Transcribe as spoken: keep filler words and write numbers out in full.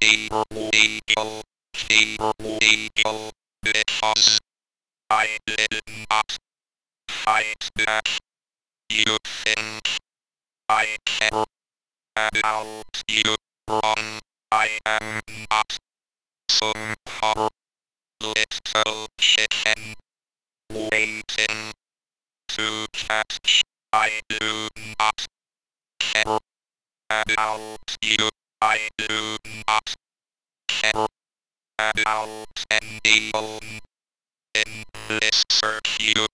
fever legal, fever legal, because I did not fight back. You think I care about you? Wrong, I am not some poor little chicken waiting to catch. I do not care about you. I do not care about anyone in this circuit.